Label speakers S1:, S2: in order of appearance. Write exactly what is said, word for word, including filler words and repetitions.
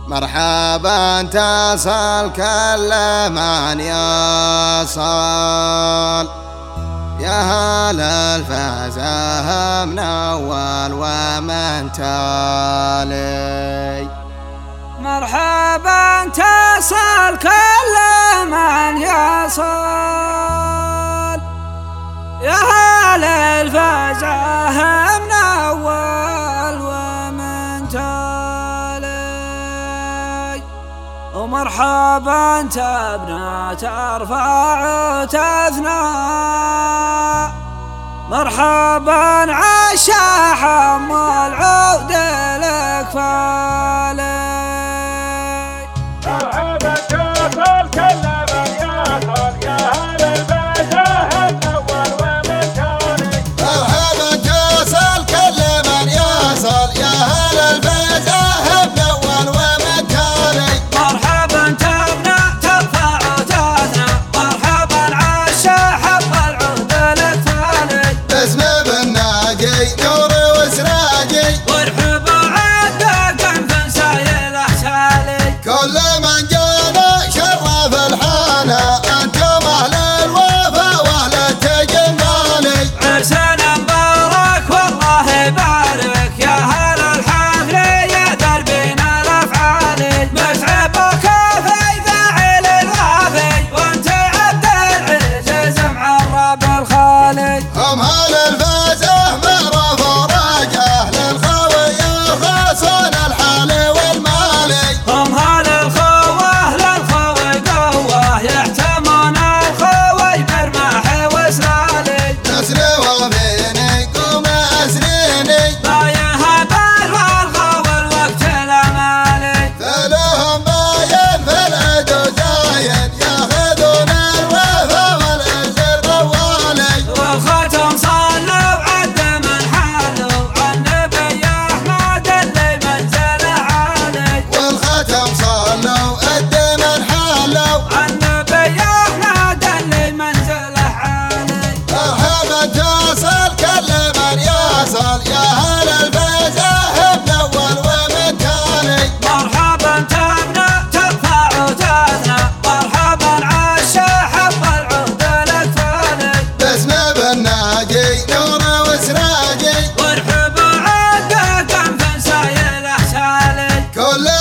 S1: مرحبا تصل كل من يصل، يا هل الفزه من أول ومن تالي.
S2: مرحبا تصل كل من يصل، يا هل الفزه من أول ومن تالي. ومرحبا تبنى ترفع وتثنى، مرحبا عشا حم العود لك فالي.
S3: مرحبا تصل كل من يصل، يا هل الفزه من أول ومن تالي.
S1: مرحبا تصل كل من يصل، يا هل الفزه من أول ومن تالي.
S2: مرحبا تبنى ترفع وتثنى، مرحبا عشا حم العود لك فالي.
S1: باسم بالناجي نور وسراجي،
S2: وارحب عندك انف سايله سالي.
S1: كل من جانا شرف الحانة، انتم اهل الوفا واهل التجمالي.
S2: عرسنا مبارك والله يبارك، يا هل الحفل يا دربنا الافعالي. متعبك في فاعل الغافي، وانت عبد العزيز معرب الخالي.
S1: هم هل الفزه معروف وراج اهل الخوي يرخصون الحال والمالي.
S2: هم هل الخوه للخوي قوه، يحتمون الخوي برماح وسلالي.
S1: نسري وفيني قوم اسريني،
S2: ما يهب الخوي الوقت الامالي.
S1: ثلهم باين في العدو زاين، ياخذون الوفا والعز طوالي.
S2: والختم صلوا عد من حالوا، عن نبي احمد اللي منزله عالي.
S1: والختم صلوا قد من حالوا،
S2: عن نبي احمد اللي منزله عالي.
S1: مرحبا تصل كل من يصل، يا هل الفزه من أول ومن تالي.
S2: مرحبا تبنى ترفع وتثنى، مرحبا عشا حب العود لك فالي.
S1: باسم بالناجي نور وسراجي،
S2: وارحب عندك انف سايله سالي.
S1: كل